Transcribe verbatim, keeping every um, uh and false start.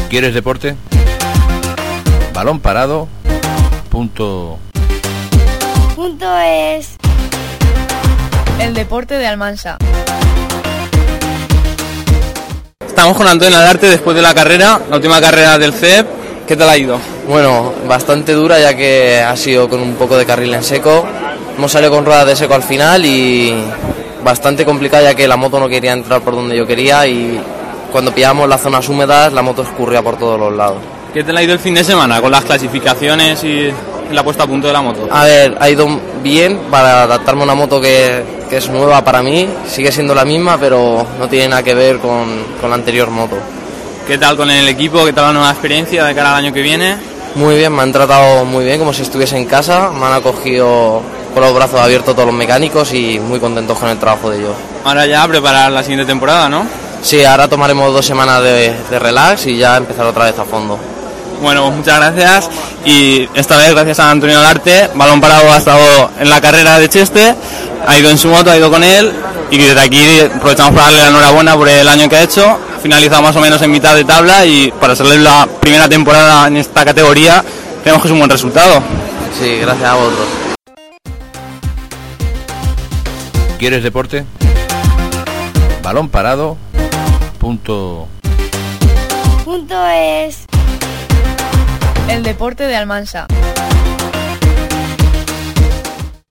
¿Quieres deporte? Balón parado. Punto. Punto es. El deporte de Almansa. Estamos con Antonio Alarte después de la carrera, la última carrera del C E P. ¿Qué tal ha ido? Bueno, bastante dura, ya que ha sido con un poco de carril en seco. Hemos salido con ruedas de seco al final y bastante complicada, ya que la moto no quería entrar por donde yo quería, y cuando pillamos las zonas húmedas la moto escurría por todos los lados. ¿Qué tal ha ido el fin de semana con las clasificaciones y la puesta a punto de la moto? A ver, ha ido bien para adaptarme a una moto que, que es nueva para mí. Sigue siendo la misma, pero no tiene nada que ver con, con la anterior moto. ¿Qué tal con el equipo? ¿Qué tal la nueva experiencia de cara al año que viene? Muy bien, me han tratado muy bien, como si estuviese en casa. Me han acogido con los brazos abiertos todos los mecánicos y muy contentos con el trabajo de ellos. Ahora ya a preparar la siguiente temporada, ¿no? Sí, ahora tomaremos dos semanas de, de relax y ya empezar otra vez a fondo. Bueno, pues muchas gracias, y esta vez gracias a Antonio Alarte. Balón Parado ha estado en la carrera de Cheste, ha ido en su moto, ha ido con él, y desde aquí aprovechamos para darle la enhorabuena por el año que ha hecho. Ha finalizado más o menos en mitad de tabla, y para serle la primera temporada en esta categoría creemos que es un buen resultado. Sí, gracias a vosotros. ¿Quieres deporte? Balón parado. Punto. Punto es. El deporte de Almansa.